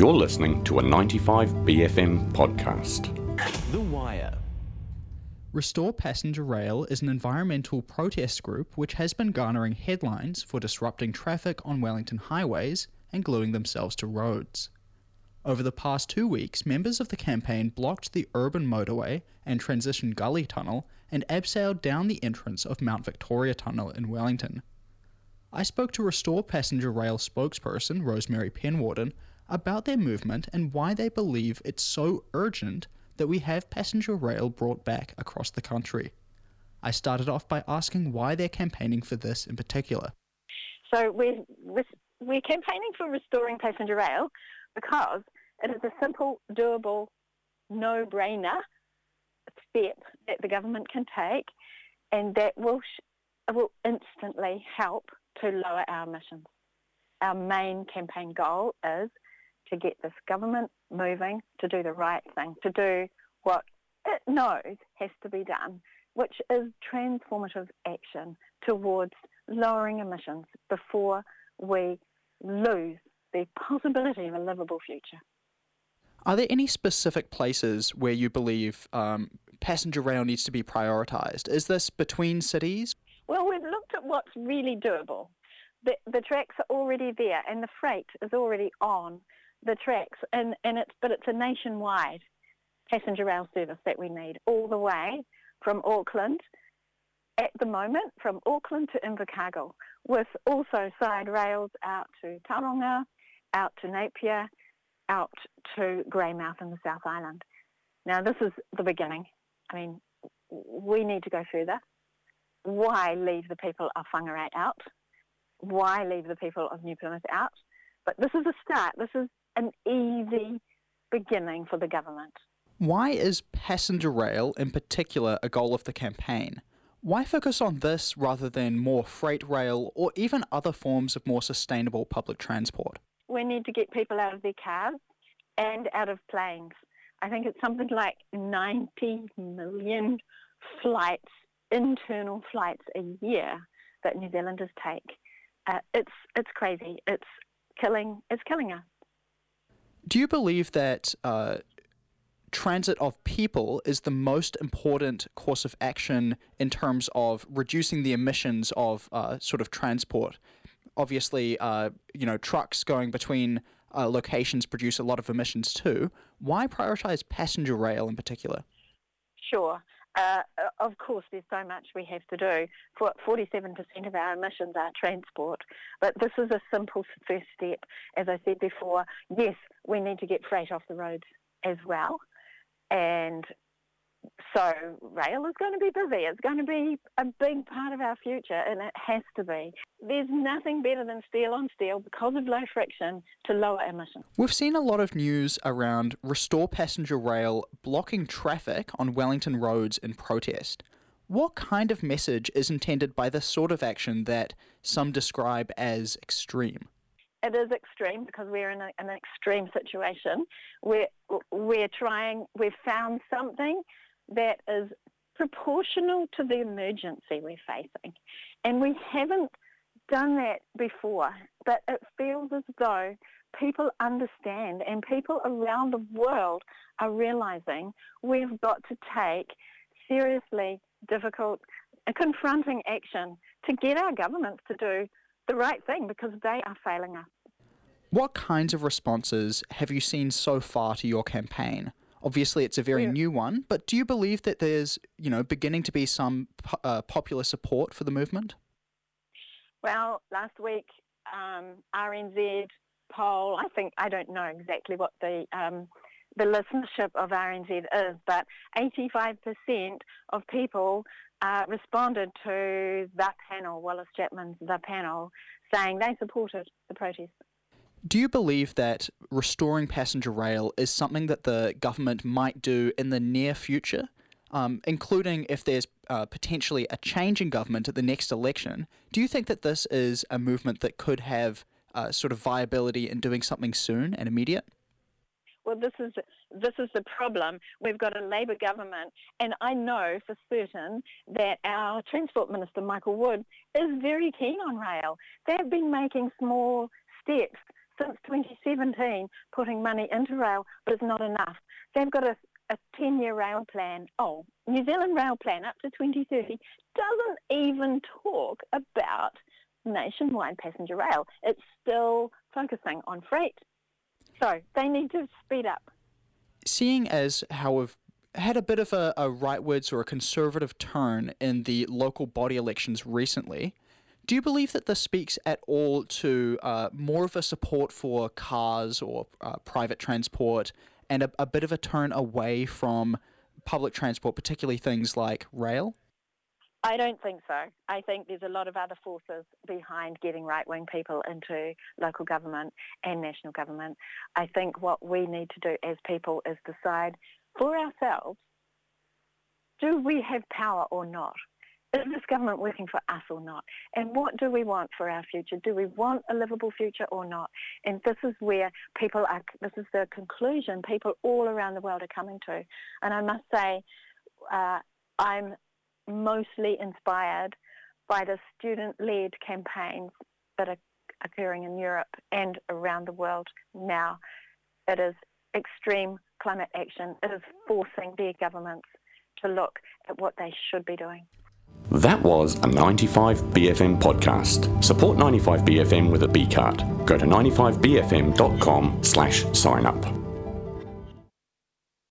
You're listening to a 95BFM podcast. The Wire. Restore Passenger Rail is an environmental protest group which has been garnering headlines for disrupting traffic on Wellington highways and gluing themselves to roads. Over the past 2 weeks, members of the campaign blocked the urban motorway and Transition Gully Tunnel and abseiled down the entrance of Mount Victoria Tunnel in Wellington. I spoke to Restore Passenger Rail spokesperson Rosemary Penwarden about their movement and why they believe it's so urgent that we have passenger rail brought back across the country. I started off by asking why they're campaigning for this in particular. So we're campaigning for restoring passenger rail because it is a simple, doable, no-brainer step that the government can take, and that will instantly help to lower our emissions. Our main campaign goal is to get this government moving to do the right thing, to do what it knows has to be done, which is transformative action towards lowering emissions before we lose the possibility of a livable future. Are there any specific places where you believe passenger rail needs to be prioritised? Is this between cities? Well, we've looked at what's really doable. The tracks are already there and the freight is already on the tracks, but it's a nationwide passenger rail service that we need all the way from Auckland, at the moment, from Auckland to Invercargill, with also side rails out to Tauranga, out to Napier, out to Greymouth in the South Island. Now, this is the beginning. I mean, we need to go further. Why leave the people of Whangarei out? Why leave the people of New Plymouth out? But this is a start. This is an easy beginning for the government. Why is passenger rail in particular a goal of the campaign? Why focus on this rather than more freight rail or even other forms of more sustainable public transport? We need to get people out of their cars and out of planes. I think it's something like 90 million flights, internal flights a year that New Zealanders take. It's crazy. It's killing us. Do you believe that transit of people is the most important course of action in terms of reducing the emissions of sort of transport? Obviously, trucks going between locations produce a lot of emissions too. Why prioritise passenger rail in particular? Sure. Of course, there's so much we have to do. 47% of our emissions are transport, but this is a simple first step. As I said before, yes, we need to get freight off the roads as well, and so rail is going to be busy. It's going to be a big part of our future, and it has to be. There's nothing better than steel on steel because of low friction to lower emissions. We've seen a lot of news around Restore Passenger Rail blocking traffic on Wellington roads in protest. What kind of message is intended by this sort of action that some describe as extreme? It is extreme because we're in an extreme situation. We've found something that is proportional to the emergency we're facing. And we haven't done that before, but it feels as though people understand and people around the world are realising we've got to take seriously difficult, confronting action to get our governments to do the right thing because they are failing us. What kinds of responses have you seen so far to your campaign? Obviously, it's a very new one, but do you believe that there's, beginning to be some popular support for the movement? Well, last week, RNZ poll, I don't know exactly what the listenership of RNZ is, but 85% of people responded to the panel, Wallace Chapman's The Panel, saying they supported the protest. Do you believe that restoring passenger rail is something that the government might do in the near future, including if there's potentially a change in government at the next election? Do you think that this is a movement that could have sort of viability in doing something soon and immediate? Well, this is the problem. We've got a Labour government, and I know for certain that our Transport Minister, Michael Wood, is very keen on rail. They've been making small steps since 2017 putting money into rail, but it's not enough. They've got a 10-year rail plan. Oh, New Zealand rail plan up to 2030 doesn't even talk about nationwide passenger rail. It's still focusing on freight. So they need to speed up. Seeing as how we've had a bit of a rightwards or a conservative turn in the local body elections recently, do you believe that this speaks at all to more of a support for cars or private transport and a bit of a turn away from public transport, particularly things like rail? I don't think so. I think there's a lot of other forces behind getting right-wing people into local government and national government. I think what we need to do as people is decide for ourselves, do we have power or not? Is this government working for us or not? And what do we want for our future? Do we want a livable future or not? And this is where this is the conclusion people all around the world are coming to. And I must say, I'm mostly inspired by the student-led campaigns that are occurring in Europe and around the world now. It is extreme climate action. It is forcing their governments to look at what they should be doing. That was a 95BFM podcast. Support 95BFM with a B card. Go to 95bfm.com/sign up.